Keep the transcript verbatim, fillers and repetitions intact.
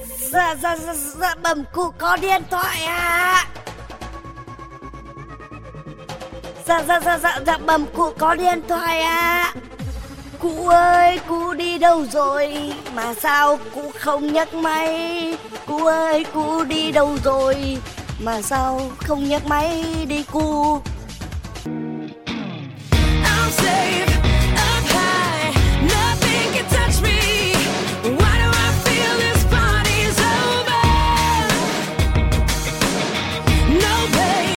Dạ dạ dạ, dạ bẩm cụ có điện thoại ạ. Dạ dạ dạ dạ dạ bẩm cụ có điện thoại ạ. Cụ ơi, cụ đi đâu rồi mà sao cụ không nhấc máy? Cụ ơi, cụ đi đâu rồi mà sao không nhấc máy đi cụ?